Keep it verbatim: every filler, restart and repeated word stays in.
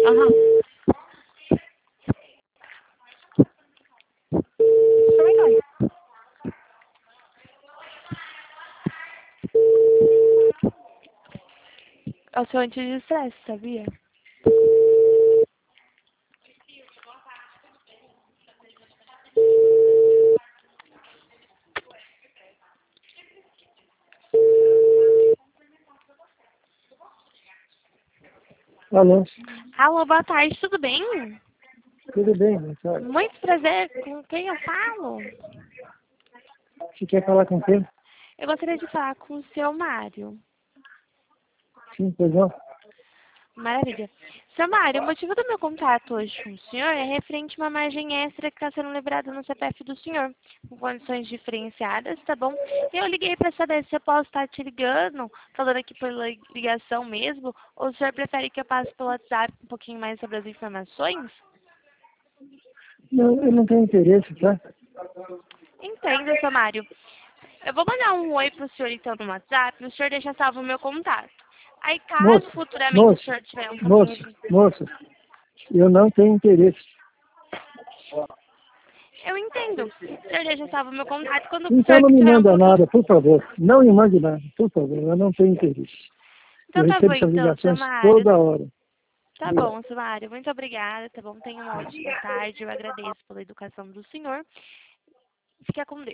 Aham. É o seu anti-estresse, sabia? Alô, Alô, boa tarde, tudo bem? tudo bem, minha senhora? Muito prazer, com quem eu falo? Você quer falar com quem? Eu gostaria de falar com o seu Mário. Sim, pois não? Maravilha. Seu Mário, o motivo do meu contato hoje com o senhor é referente a uma margem extra que está sendo liberada no C P F do senhor, com condições diferenciadas, tá bom? Eu liguei para saber se eu posso estar te ligando, falando aqui pela ligação mesmo, ou o senhor prefere que eu passe pelo WhatsApp um pouquinho mais sobre as informações? Não, eu não tenho interesse, tá? Entendo, seu Mário. Eu vou mandar um oi pro senhor então no WhatsApp, e o senhor deixa salvo o meu contato. Aí, caso Moço, futuramente o moço, senhor tiver um pouquinho moço, de... moço, eu não tenho interesse. Eu entendo. O senhor deixa salvo o meu contato quando o Então senhor não me tiver um manda pouquinho... nada, por favor. Não me mande nada, por favor. Eu não tenho interesse. Então Eu tá bom, recebo essas então, seu ligações Mário. toda hora. Tá bom, seu Mário. Muito obrigada, tá bom? Tenha uma ótima tarde. Eu agradeço pela educação do senhor. Fica com Deus.